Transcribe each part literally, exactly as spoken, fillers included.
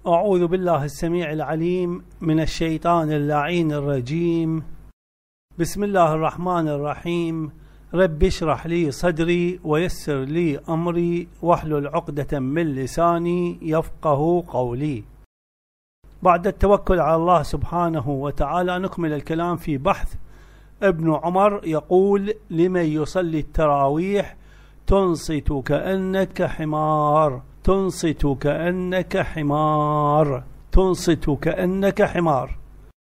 أعوذ بالله السميع العليم من الشيطان اللعين الرجيم. بسم الله الرحمن الرحيم. رب اشرح لي صدري ويسر لي أمري واحلل عقدة من لساني يفقه قولي. بعد التوكل على الله سبحانه وتعالى نكمل الكلام في بحث ابن عمر. يقول: لمن يصلي التراويح تنصت كأنك حمار، تنصت كأنك حمار، تنصت كأنك حمار.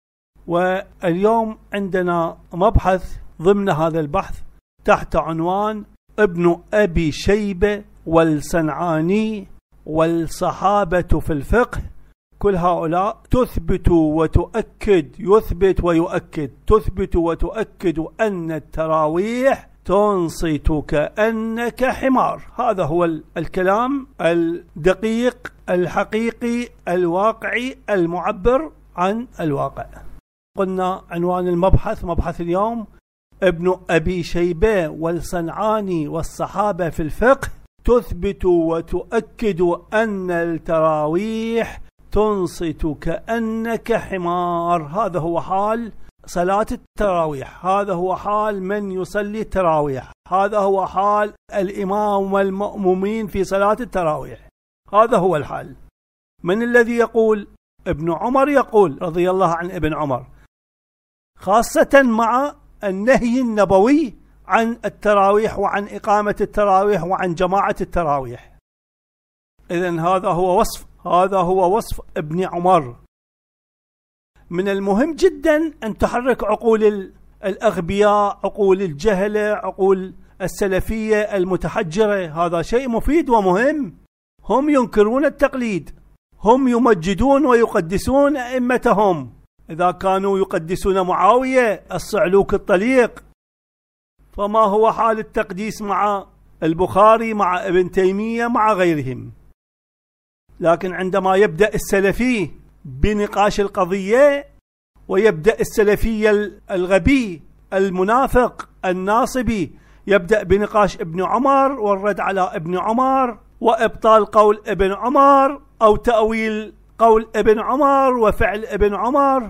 واليوم عندنا مبحث ضمن هذا البحث تحت عنوان ابن أبي شيبة والصنعاني والصحابة في الفقه. كل هؤلاء تثبت وتؤكد، يثبت ويؤكد، تثبت وتؤكد أن التراويح تنصت كأنك حمار. هذا هو الكلام الدقيق الحقيقي الواقعي المعبر عن الواقع. قلنا عنوان المبحث، مبحث اليوم ابن أبي شيبة والصنعاني والصحابة في الفقه تثبت وتؤكد أن التراويح تنصت كأنك حمار. هذا هو حال صلاة التراويح، هذا هو حال من يصلي التراويح، هذا هو حال الإمام والمأمومين في صلاة التراويح، هذا هو الحال. من الذي يقول؟ ابن عمر يقول رضي الله عن ابن عمر، خاصة مع النهي النبوي عن التراويح وعن إقامة التراويح وعن جماعة التراويح. إذن هذا هو وصف، هذا هو وصف ابن عمر. من المهم جدا أن تحرك عقول الأغبياء، عقول الجهلة، عقول السلفية المتحجرة. هذا شيء مفيد ومهم. هم ينكرون التقليد، هم يمجدون ويقدسون أئمتهم. إذا كانوا يقدسون معاوية الصعلوك الطليق، فما هو حال التقديس مع البخاري، مع ابن تيمية، مع غيرهم؟ لكن عندما يبدأ السلفي بنقاش القضية، ويبدأ السلفي الغبي المنافق الناصبي يبدأ بنقاش ابن عمر والرد على ابن عمر وإبطال قول ابن عمر أو تأويل قول ابن عمر وفعل ابن عمر،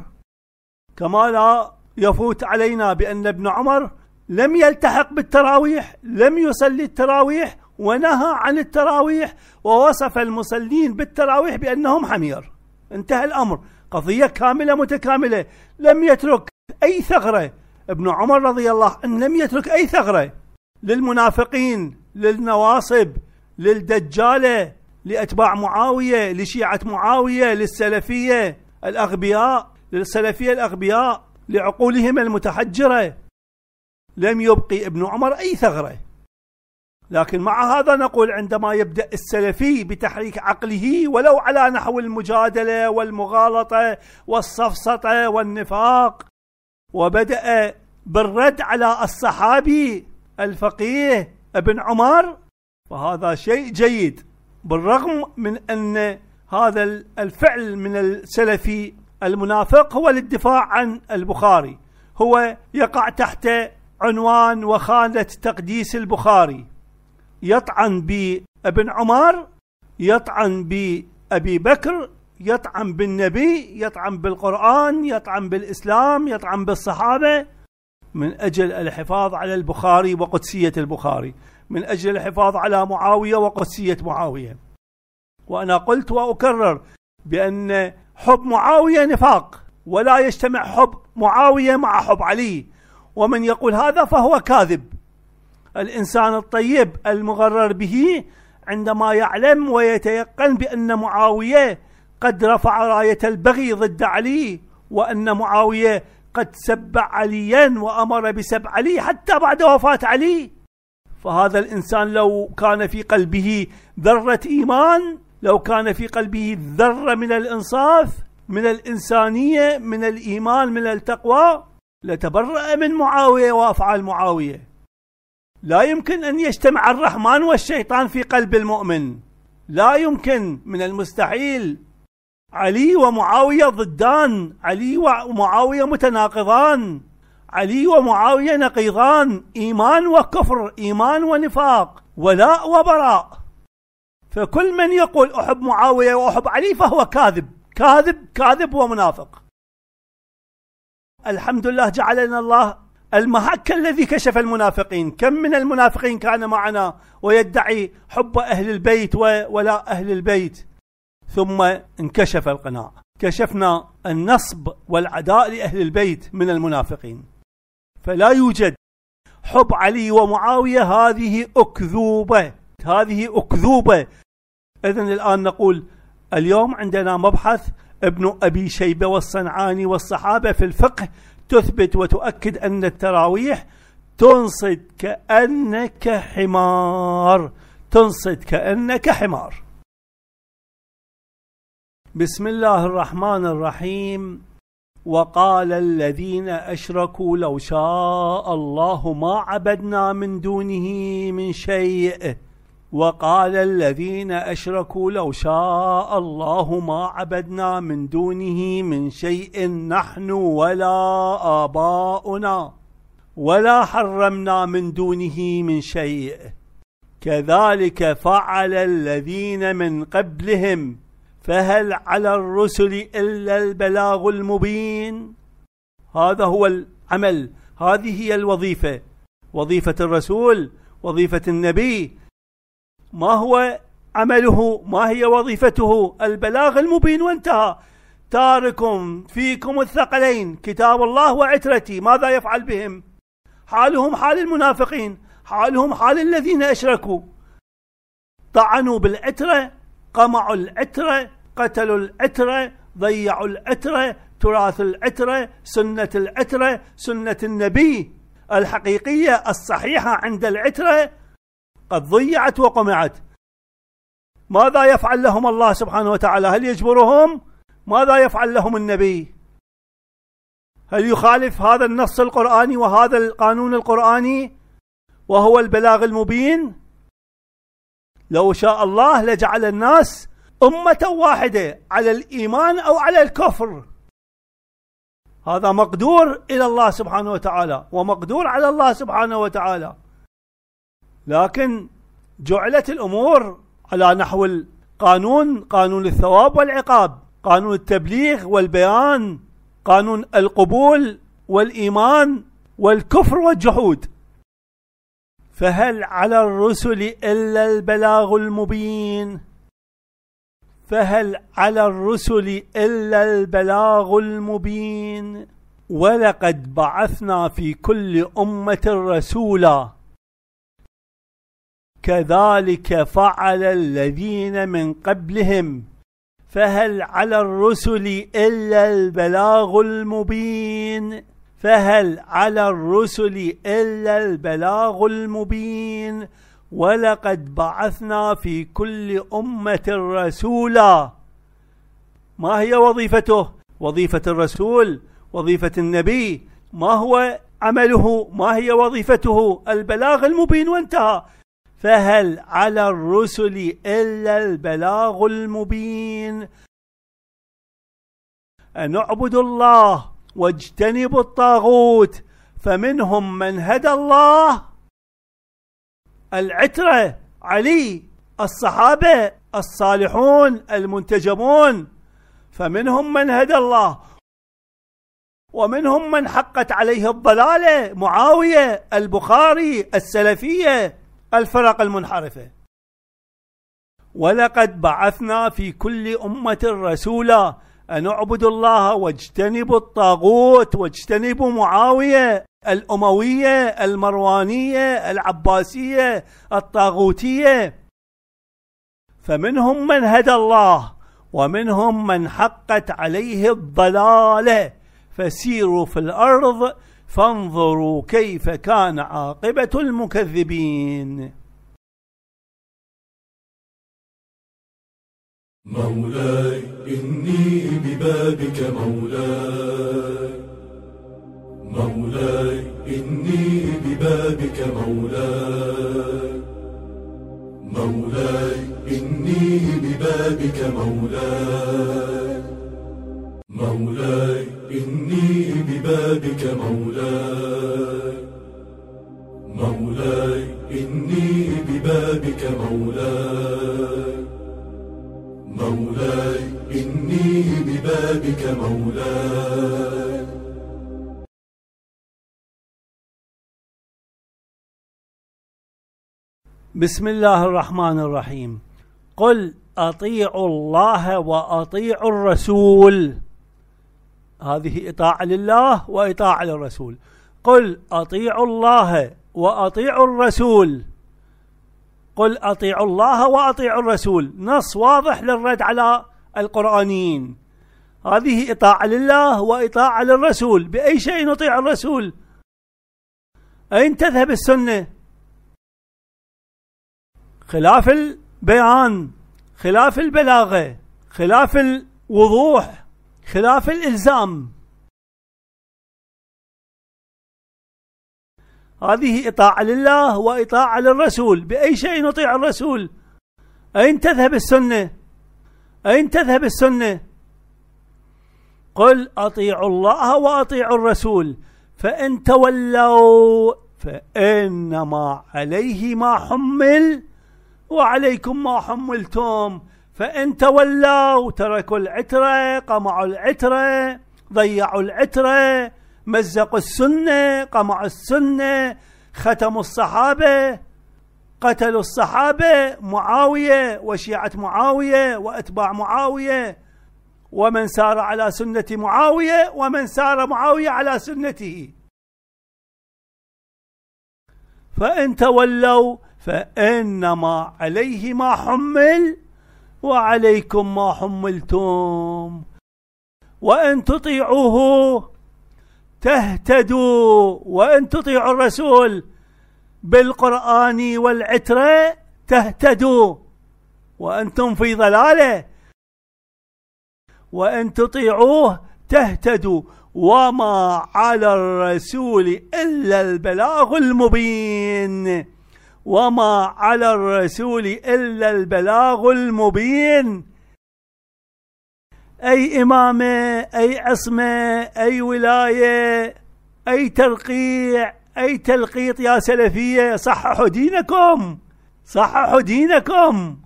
كما لا يفوت علينا بأن ابن عمر لم يلتحق بالتراويح، لم يصلي التراويح ونهى عن التراويح ووصف المصلين بالتراويح بأنهم حمير. انتهى الأمر، قضية كاملة متكاملة. لم يترك أي ثغرة ابن عمر رضي الله عنه، لم يترك أي ثغرة للمنافقين، للنواصب، للدجالة، لأتباع معاوية، لشيعة معاوية، للسلفية الأغبياء، للسلفية الأغبياء، لعقولهم المتحجرة. لم يبقي ابن عمر أي ثغرة. لكن مع هذا نقول عندما يبدأ السلفي بتحريك عقله ولو على نحو المجادلة والمغالطة والسفسطة والنفاق، وبدأ بالرد على الصحابي الفقيه ابن عمر، فهذا شيء جيد، بالرغم من أن هذا الفعل من السلفي المنافق هو للدفاع عن البخاري، هو يقع تحت عنوان وخانة تقديس البخاري، يطعن بابن عمر، يطعن بأبي بكر، يطعن بالنبي، يطعن بالقرآن، يطعن بالإسلام، يطعن بالصحابة، من أجل الحفاظ على البخاري وقدسية البخاري، من أجل الحفاظ على معاوية وقدسية معاوية. وأنا قلت وأكرر بأن حب معاوية نفاق، ولا يجتمع حب معاوية مع حب علي، ومن يقول هذا فهو كاذب. الإنسان الطيب المغرر به عندما يعلم ويتيقن بأن معاوية قد رفع راية البغي ضد علي، وأن معاوية قد سب عليا وأمر بسب علي حتى بعد وفاة علي، فهذا الإنسان لو كان في قلبه ذرة إيمان، لو كان في قلبه ذرة من الإنصاف، من الإنسانية، من الإيمان، من التقوى، لتبرأ من معاوية وأفعال معاوية. لا يمكن أن يجتمع الرحمن والشيطان في قلب المؤمن، لا يمكن، من المستحيل. علي ومعاوية ضدان، علي ومعاوية متناقضان، علي ومعاوية نقيضان، إيمان وكفر، إيمان ونفاق، ولاء وبراء. فكل من يقول أحب معاوية وأحب علي فهو كاذب كاذب كاذب ومنافق. الحمد لله جعلنا الله المحك الذي كشف المنافقين. كم من المنافقين كان معنا ويدعي حب أهل البيت ولا أهل البيت، ثم انكشف القناع. كشفنا النصب والعداء لأهل البيت من المنافقين. فلا يوجد حب علي ومعاوية، هذه أكذوبة، هذه أكذوبة. إذن الآن نقول اليوم عندنا مبحث ابن أبي شيبة والصنعاني والصحابة في الفقه تثبت وتؤكد أن التراويح تنصت كأنك حمار، تنصت كأنك حمار. بسم الله الرحمن الرحيم. وقال الذين أشركوا لو شاء الله ما عبدنا من دونه من شيء. وقال الذين أشركوا لو شاء الله ما عبدنا من دونه من شيء نحن ولا آباؤنا ولا حرمنا من دونه من شيء كذلك فعل الذين من قبلهم فهل على الرسل إلا البلاغ المبين. هذا هو العمل، هذه هي الوظيفة، وظيفة الرسول، وظيفة النبي. ما هو عمله؟ ما هي وظيفته؟ البلاغ المبين وانتهى. تاركم فيكم الثقلين كتاب الله وعترتي، ماذا يفعل بهم؟ حالهم حال المنافقين، حالهم حال الذين أشركوا، طعنوا بالعترة، قمعوا العترة، قتلوا العترة، ضيعوا العترة، تراث العترة، سنة العترة، سنة النبي الحقيقية الصحيحة عند العترة قد ضيعت وقمعت. ماذا يفعل لهم الله سبحانه وتعالى؟ هل يجبرهم؟ ماذا يفعل لهم النبي؟ هل يخالف هذا النص القرآني وهذا القانون القرآني وهو البلاغ المبين؟ لو شاء الله لجعل الناس أمة واحدة على الإيمان أو على الكفر. هذا مقدور إلى الله سبحانه وتعالى ومقدور على الله سبحانه وتعالى، لكن جعلت الأمور على نحو القانون، قانون الثواب والعقاب، قانون التبليغ والبيان، قانون القبول والإيمان والكفر والجحود. فهل على الرسل إلا البلاغ المبين. فهل على الرسل إلا البلاغ المبين. ولقد بعثنا في كل أمة رسولا كذلك فعل الذين من قبلهم فهل على الرسل إلا البلاغ المبين. فهل على الرسل إلا البلاغ المبين. ولقد بعثنا في كل أمة رسولا. ما هي وظيفته؟ وظيفة الرسول، وظيفة النبي، ما هو عمله؟ ما هي وظيفته؟ البلاغ المبين وانتهى. فهل على الرسل إلا البلاغ المبين. أن اعبدوا الله واجتنبوا الطاغوت فمنهم من هدى الله، العترة، علي، الصحابة الصالحون المنتجبون، فمنهم من هدى الله، ومنهم من حقت عليه الضلالة، معاوية، البخاري، السلفية، الفرق المنحرفة. ولقد بعثنا في كل أمة رسولا أن اعبدوا الله واجتنبوا الطاغوت، واجتنبوا معاوية، الأموية، المروانية، العباسية، الطاغوتية. فمنهم من هدى الله ومنهم من حقت عليه الضلالة فسيروا في الأرض فانظروا كيف كان عاقبة المكذبين. مولاي إني ببابك مولاي، مولاي إني ببابك مولاي، مولاي إني ببابك مولاي، مولاي إني ببابك مولاي، مولاي إني ببابك مولاي. مولاي إني ببابك مولاي. بسم الله الرحمن الرحيم. قل أطيعوا الله وأطيعوا الرسول. هذه إطاعة لله وإطاعة للرسول. قل أطيعوا الله وأطيعوا الرسول. قل أطيعوا الله وأطيعوا الرسول، نص واضح للرد على القرآنيين. هذه إطاعة لله وإطاعة للرسول. بأي شيء نطيع الرسول؟ أين تذهب السنة؟ خلاف البيان، خلاف البلاغة، خلاف الوضوح، خلاف الإلزام. هذه إطاعة لله وإطاعة للرسول. بأي شيء نطيع الرسول؟ أين تذهب السنة؟ أين تذهب السنة؟ قل أطيعوا الله وأطيعوا الرسول فإن تولوا فإنما عليه ما حمل وعليكم ما حملتم. فإن تولوا تركوا العترة، قمعوا العترة، ضيعوا العترة، مزقوا السنة، قمعوا السنة، ختموا الصحابة، قتلوا الصحابة، معاوية وشيعة معاوية وأتباع معاوية ومن سار على سنة معاوية ومن سار معاوية على سنته. فإن تولوا فإنما عليه ما حمل وعليكم ما حملتم وإن تطيعوه تهتدوا. وإن تطيعوا الرسول بالقرآن والعترة تهتدوا وأنتم في ضلاله. وإن تطيعوه تهتدوا وما على الرسول إلا البلاغ المبين. وما على الرسول إلا البلاغ المبين. أي إمامة، أي عصمة، أي ولاية، أي ترقيع، أي تلقيط يا سلفية. صححوا دينكم، صححوا دينكم.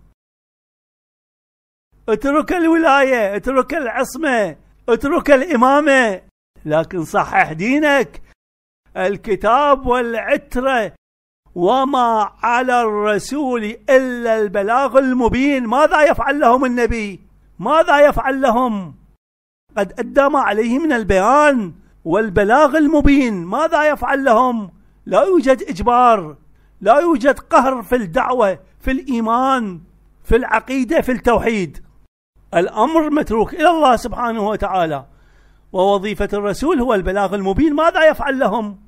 اترك الولاية، اترك العصمة، اترك الإمامة، لكن صحح دينك. الكتاب والعترة. وما على الرسول إلا البلاغ المبين. ماذا يفعل لهم النبي؟ ماذا يفعل لهم؟ قد أدى ما عليه من البيان والبلاغ المبين. ماذا يفعل لهم؟ لا يوجد إجبار، لا يوجد قهر في الدعوة، في الإيمان، في العقيدة، في التوحيد. الأمر متروك إلى الله سبحانه وتعالى. ووظيفة الرسول هو البلاغ المبين. ماذا يفعل لهم؟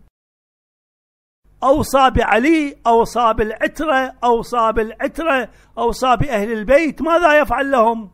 أوصى بعلي، أوصى بالعترة، أوصى بالعترة، أوصى بأهل البيت. ماذا يفعل لهم؟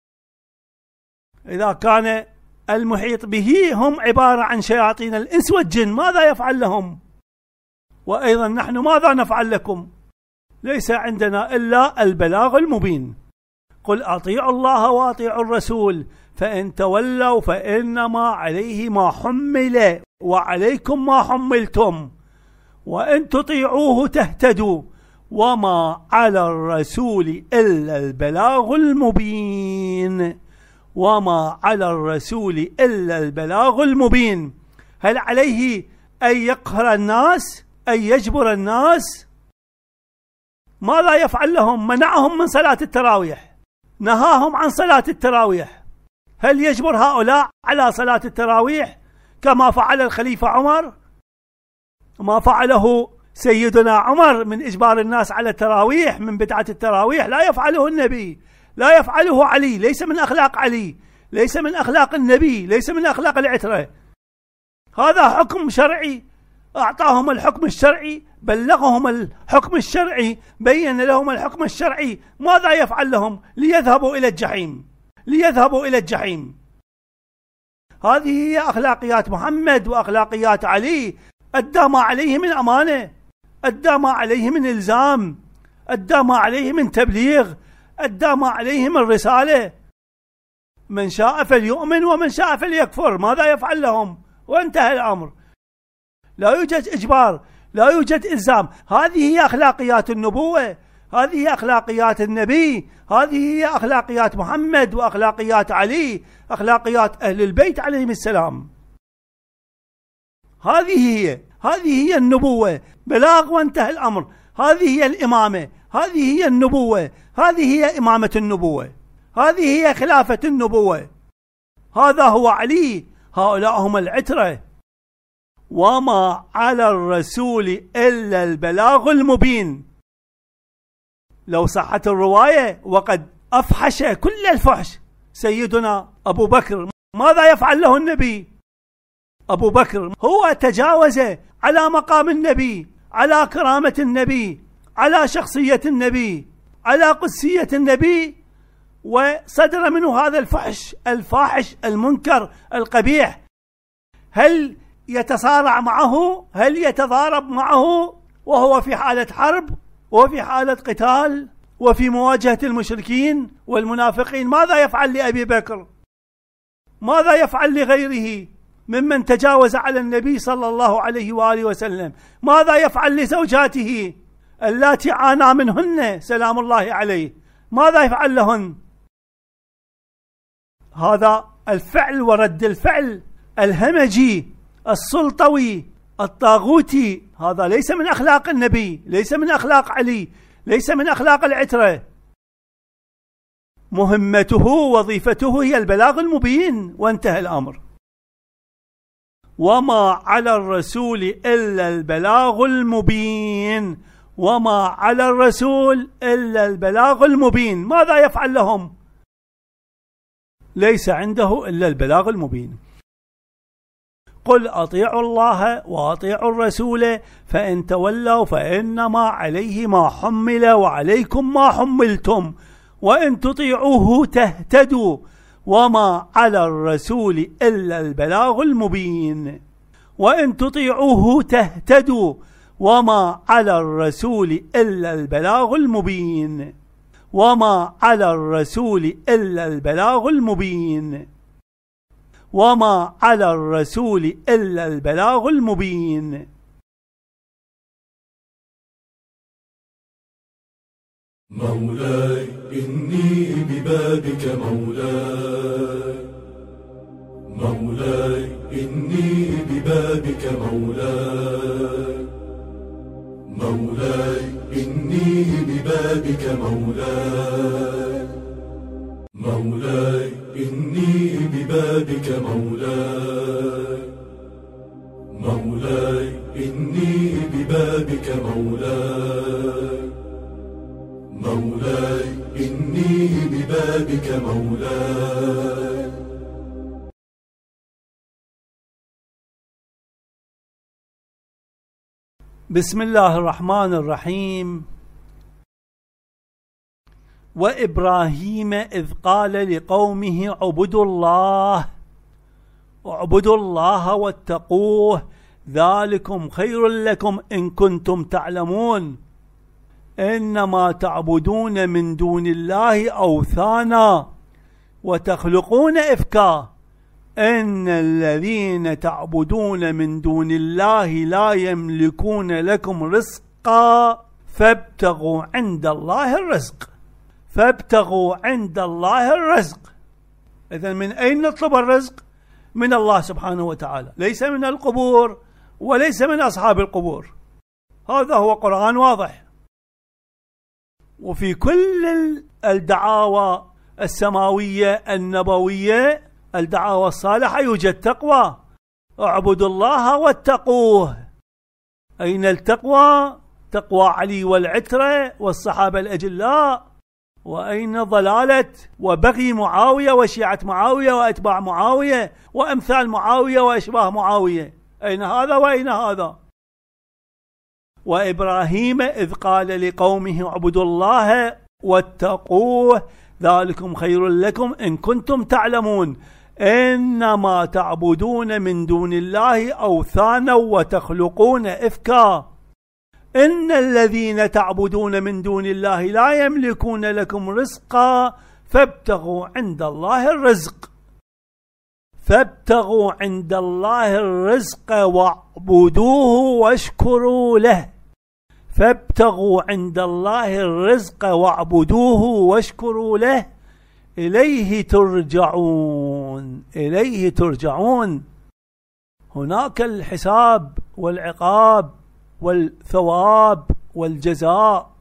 إذا كان المحيط به هم عبارة عن شياطين الإنس والجن، ماذا يفعل لهم؟ وأيضا نحن ماذا نفعل لكم؟ ليس عندنا إلا البلاغ المبين. قل أطيعوا الله وأطيعوا الرسول فإن تولوا فإنما عليه ما حمل وعليكم ما حملتم وإن تطيعوه تهتدوا وما على الرسول إلا البلاغ المبين. وما على الرسول إلا البلاغ المبين. هل عليه أن يقهر الناس، أن يجبر الناس؟ ماذا يفعل لهم؟ منعهم من صلاة التراويح، نهاهم عن صلاة التراويح. هل يجبر هؤلاء على صلاة التراويح كما فعل الخليفة عمر؟ ما فعله سيدنا عمر من إجبار الناس على التراويح، من بدعة التراويح، لا يفعله النبي، لا يفعله علي. ليس من أخلاق علي، ليس من أخلاق النبي، ليس من أخلاق العترة. هذا حكم شرعي، أعطاهم الحكم الشرعي، بلغهم الحكم الشرعي، بين لهم الحكم الشرعي. ماذا يفعل لهم؟ ليذهبوا إلى الجحيم، ليذهبوا إلى الجحيم. هذه هي أخلاقيات محمد وأخلاقيات علي. أدى ما عليه من أمانة، أدى ما عليه من إلزام، أدى ما عليه من تبليغ، أدى ما عليه من رسالة. من شاء فليؤمن ومن شاء فليكفر. ماذا يفعل لهم؟ وانتهى الأمر. لا يوجد إجبار، لا يوجد إلزام. هذه هي أخلاقيات النبوة، هذه هي أخلاقيات النبي، هذه هي أخلاقيات محمد وأخلاقيات علي، أخلاقيات أهل البيت عليهم السلام. هذه هي هذه هي النبوة، بلاغ وانتهى الأمر. هذه هي الإمامة، هذه هي النبوة، هذه هي إمامة النبوة، هذه هي خلافة النبوة. هذا هو علي، هؤلاء هم العترة. وما على الرسول إلا البلاغ المبين. لو صحت الرواية وقد أفحش كل الفحش سيدنا أبو بكر، ماذا يفعل له النبي؟ أبو بكر هو تجاوز على مقام النبي، على كرامة النبي، على شخصية النبي، على قدسية النبي، وصدر منه هذا الفحش الفاحش المنكر القبيح. هل يتصارع معه؟ هل يتضارب معه وهو في حالة حرب وفي حالة قتال وفي مواجهة المشركين والمنافقين؟ ماذا يفعل لأبي بكر؟ ماذا يفعل لغيره ممن تجاوز على النبي صلى الله عليه وآله وسلم؟ ماذا يفعل لزوجاته اللاتي عانى منهن سلام الله عليه؟ ماذا يفعل لهن؟ هذا الفعل ورد الفعل الهمجي السلطوي الطاغوتي، هذا ليس من أخلاق النبي، ليس من أخلاق علي، ليس من أخلاق العترة. مهمته وظيفته هي البلاغ المبين وانتهى الأمر. وما على الرسول إلا البلاغ المبين، وما على الرسول إلا البلاغ المبين. ماذا يفعل لهم؟ ليس عنده إلا البلاغ المبين. قل أطيعوا الله وأطيعوا الرسول فإن تولوا فإنما عليه ما حمل وعليكم ما حملتم وإن تطيعوه تهتدوا وما على الرسول إلا البلاغ المبين. وإن تطيعوه تهتدوا وما على الرسول إلا البلاغ المبين. وما على الرسول إلا البلاغ المبين. وما على الرسول إلا البلاغ المبين. مولاي إني ببابك مولاي، مولاي إني ببابك مولاي، مولاي إني ببابك مولاي، مولاي إني ببابك مولاي، مولاي إني ببابك مولاي، مولاي إني ببابك مولاي. بسم الله الرحمن الرحيم. وإبراهيم إذ قال لقومه اعبدوا الله اعبدوا الله واتقوه ذلكم خير لكم إن كنتم تعلمون إنما تعبدون من دون الله أوثانا وتخلقون إفكا إن الذين تعبدون من دون الله لا يملكون لكم رزقا فابتغوا عند الله الرزق فابتغوا عند الله الرزق. إذن من أين نطلب الرزق؟ من الله سبحانه وتعالى، ليس من القبور وليس من أصحاب القبور. هذا هو قرآن واضح. وفي كل الدعاوى السماوية النبوية الدعاوى الصالحة يوجد تقوى. اعبدوا الله واتقوه. أين التقوى؟ تقوى علي والعترة والصحابة الأجلاء. وأين ضلالة وبغي معاوية وشيعة معاوية وأتباع معاوية وأمثال معاوية وأشباه معاوية؟ أين هذا وأين هذا؟ وإبراهيم إذ قال لقومه اعبدوا الله واتقوه ذلكم خير لكم إن كنتم تعلمون إنما تعبدون من دون الله أوثانا وتخلقون إفكا إن الذين تعبدون من دون الله لا يملكون لكم رزقا فابتغوا عند الله الرزق فابتغوا عند الله الرزق واعبدوه واشكروا له فابتغوا عند الله الرزق واعبدوه واشكروا له إليه ترجعون. إليه ترجعون. هناك الحساب والعقاب والثواب والجزاء.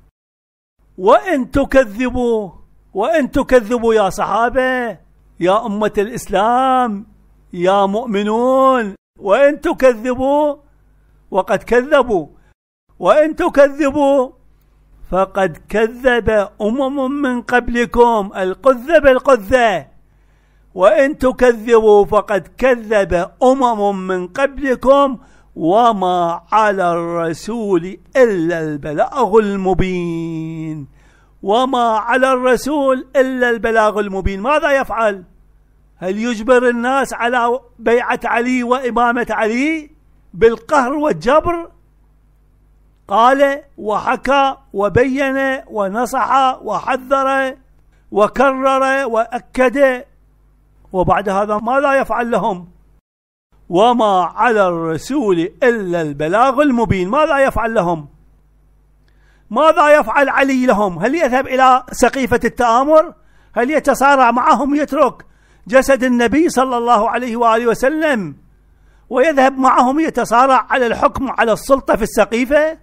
وإن تكذبوا وإن تكذبوا يا صحابة، يا أمة الإسلام، يا مؤمنون، وإن تكذبوا وقد كذبوا، وإن تكذبوا فقد كذب أمم من قبلكم. القذة بالقذة. وإن تكذبوا فقد كذب أمم من قبلكم وما على الرسول إلا البلاغ المبين. وما على الرسول إلا البلاغ المبين. ماذا يفعل؟ هل يجبر الناس على بيعة علي وإمامة علي بالقهر والجبر؟ قال وحكى وبين ونصح وحذر وكرر وأكد، وبعد هذا ماذا يفعل لهم؟ وما على الرسول إلا البلاغ المبين. ماذا يفعل لهم؟ ماذا يفعل علي لهم؟ هل يذهب إلى سقيفة التآمر؟ هل يتصارع معهم يترك جسد النبي صلى الله عليه وآله وسلم ويذهب معهم يتصارع على الحكم على السلطة في السقيفة؟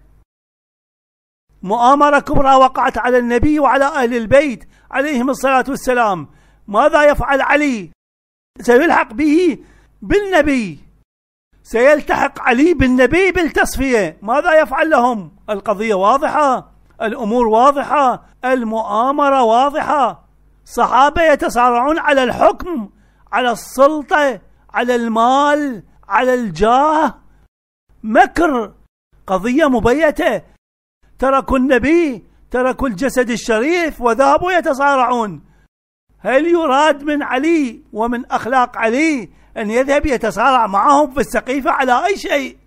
مؤامرة كبرى وقعت على النبي وعلى أهل البيت عليهم الصلاة والسلام. ماذا يفعل علي؟ سيلحق به بالنبي، سيلتحق علي بالنبي بالتصفية. ماذا يفعل لهم؟ القضية واضحة، الأمور واضحة، المؤامرة واضحة. صحابة يتصارعون على الحكم، على السلطة، على المال، على الجاه. مكر، قضية مبيتة. تركوا النبي، تركوا الجسد الشريف وذهبوا يتصارعون. هل يراد من علي ومن أخلاق علي أن يذهب يتصارع معهم في السقيفة على أي شيء؟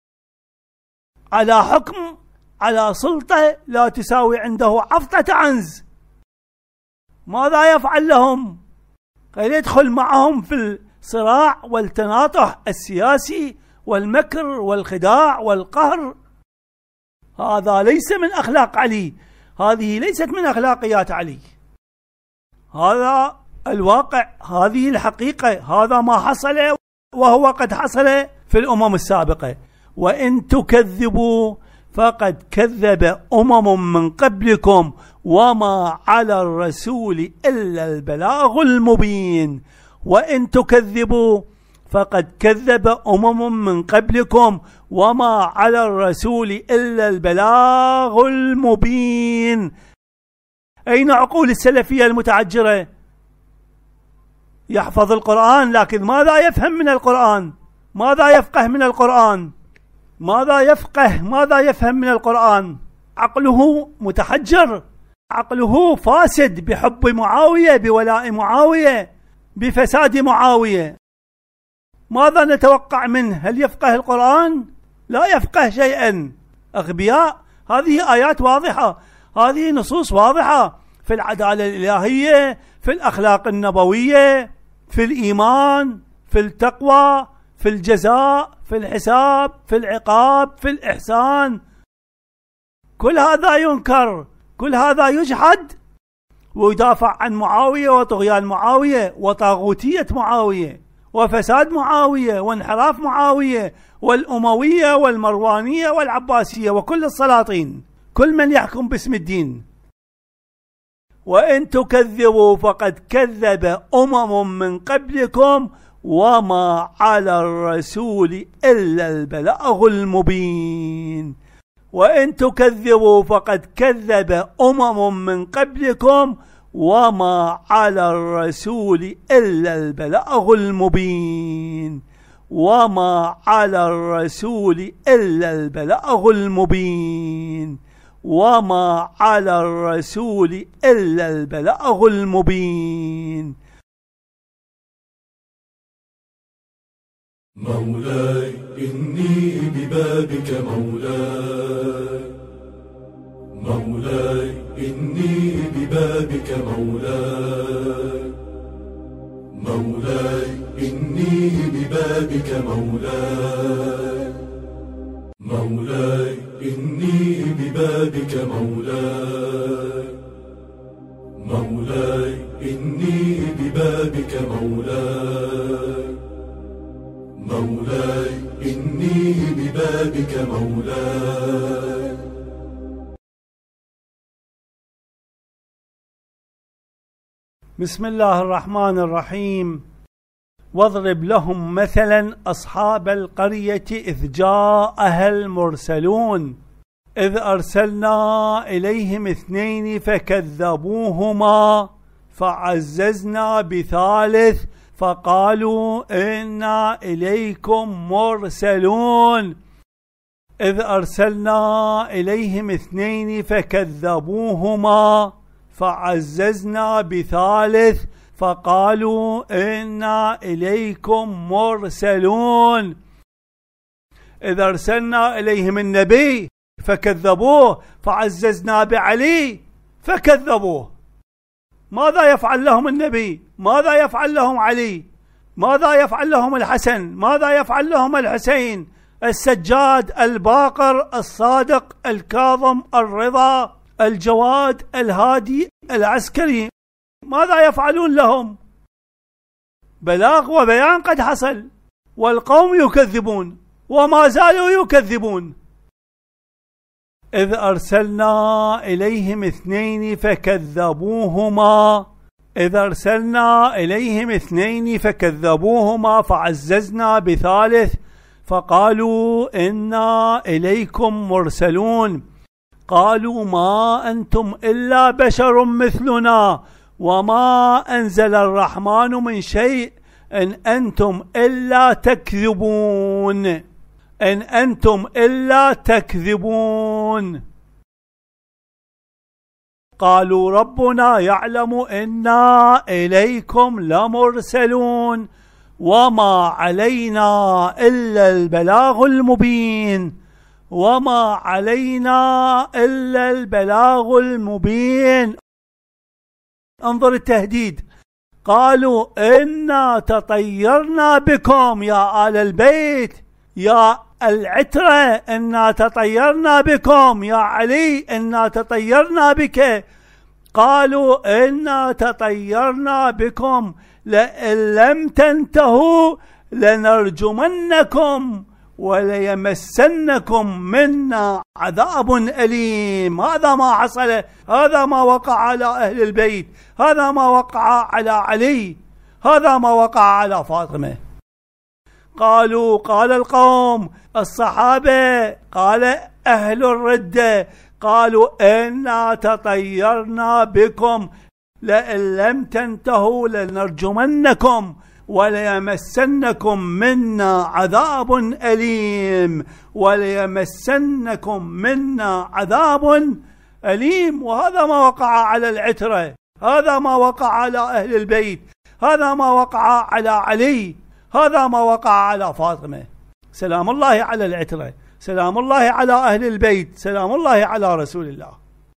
على حكم، على سلطة لا تساوي عنده عفطة عنز. ماذا يفعل لهم؟ قد يدخل معهم في الصراع والتناطح السياسي والمكر والخداع والقهر. هذا ليس من أخلاق علي، هذه ليست من أخلاقيات علي. هذا الواقع، هذه الحقيقة، هذا ما حصل وهو قد حصل في الأمم السابقة. وإن تكذبوا فقد كذب أمم من قبلكم وما على الرسول إلا البلاغ المبين. وإن تكذبوا فقد كذب أمم من قبلكم وما على الرسول إلا البلاغ المبين. أين عقول السلفية المتعجرة؟ يحفظ القرآن لكن ماذا يفهم من القرآن؟ ماذا يفقه من القرآن؟ ماذا يفقه ماذا يفهم من القرآن؟ عقله متحجر، عقله فاسد بحب معاوية، بولاء معاوية، بفساد معاوية. ماذا نتوقع منه؟ هل يفقه القرآن؟ لا يفقه شيئا. أغبياء. هذه آيات واضحة، هذه نصوص واضحة في العدالة الإلهية، في الأخلاق النبوية، في الإيمان، في التقوى، في الجزاء، في الحساب، في العقاب، في الإحسان. كل هذا ينكر، كل هذا يجحد، ويدافع عن معاوية وطغيان معاوية وطاغوتية معاوية وفساد معاوية وانحراف معاوية والأموية والمروانية والعباسية وكل السلاطين، كل من يحكم باسم الدين. وإن تكذبوا فقد كذب أمم من قبلكم وما على الرسول إلا البلاغ المبين. وإن تكذبوا فقد كذب أمم من قبلكم وما على الرسول إلا البلاغ المبين. وما على الرسول إلا البلاغ المبين. وما على الرسول إلا البلاغ المبين. مولاي إني ببابك مولاي، مولاي إني ببابك مولاي، مولاي إني ببابك مولاي، مولاي إني ببابك ببابك مولاي مولاي إني ببابك مولاي مولاي إني ببابك مولاي. بسم الله الرحمن الرحيم. واضرب لهم مثلا أصحاب القرية إذ جاءها المرسلون إذ أرسلنا إليهم اثنين فكذبوهما فعززنا بثالث فقالوا إنا إليكم مرسلون إذ أرسلنا إليهم اثنين فكذبوهما فعززنا بثالث فقالوا إنا إليكم مرسلون إذ أرسلنا إليهم النبي فكذبوه فعززنا بعلي فكذبوه. ماذا يفعل لهم النبي؟ ماذا يفعل لهم علي؟ ماذا يفعل لهم الحسن؟ ماذا يفعل لهم الحسين؟ السجاد الباقر الصادق الكاظم الرضا الجواد الهادي العسكري، ماذا يفعلون لهم؟ بلاغ وبيان قد حصل والقوم يكذبون وما زالوا يكذبون. إذ أرسلنا إليهم اثنين فكذبوهما إذ أرسلنا إليهم اثنين فكذبوهما فعززنا بثالث فقالوا إنا إليكم مرسلون قالوا ما أنتم إلا بشر مثلنا وما أنزل الرحمن من شيء إن أنتم إلا تكذبون إن أنتم إلا تكذبون. قالوا ربنا يعلم إنا إليكم لمرسلون وما علينا إلا البلاغ المبين وما علينا إلا البلاغ المبين. انظر التهديد. قالوا إنا تطيرنا بكم يا آل البيت يا العترة إنا تطيرنا بكم يا علي إنا تطيرنا بك. قالوا إنا تطيرنا بكم لئن لم تنتهوا لنرجمنكم وليمسنكم منا عذاب أليم. هذا ما حصل، هذا ما وقع على أهل البيت، هذا ما وقع على علي، هذا ما وقع على فاطمة. قالوا قال القوم الصحابة قال أهل الردة قالوا إنا تطيرنا بكم لئن لم تنتهوا لنرجمنكم وليمسنكم منا عذاب أليم وليمسنكم منا عذاب أليم. وهذا ما وقع على العترة، هذا ما وقع على أهل البيت، هذا ما وقع على علي، هذا ما وقع على فاطمة. سلام الله على العترة، سلام الله على أهل البيت، سلام الله على رسول الله.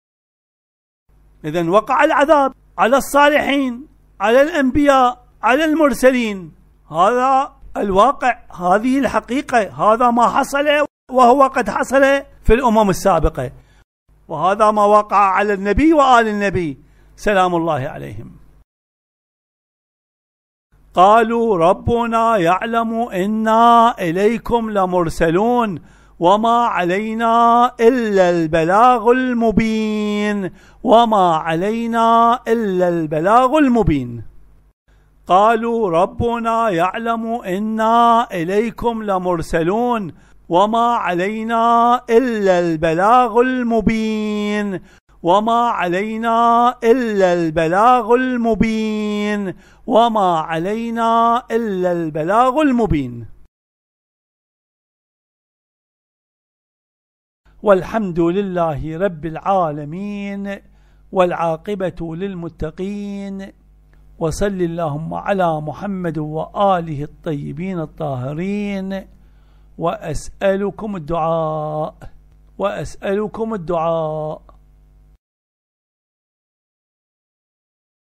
إذن وقع العذاب على الصالحين، على الأنبياء، على المرسلين. هذا الواقع، هذه الحقيقة، هذا ما حصل وهو قد حصل في الأمم السابقة، وهذا ما وقع على النبي وآل النبي سلام الله عليهم. قالوا ربنا يعلم إنا إليكم لمرسلون وما علينا إلا البلاغ المبين وما علينا إلا البلاغ المبين. قالوا ربنا يعلم إنا إليكم لمرسلون وما علينا إلا البلاغ المبين وما علينا إلا البلاغ المبين وما علينا إلا البلاغ المبين. والحمد لله رب العالمين والعاقبة للمتقين وصل اللهم على محمد وآله الطيبين الطاهرين. وأسألكم الدعاء وأسألكم الدعاء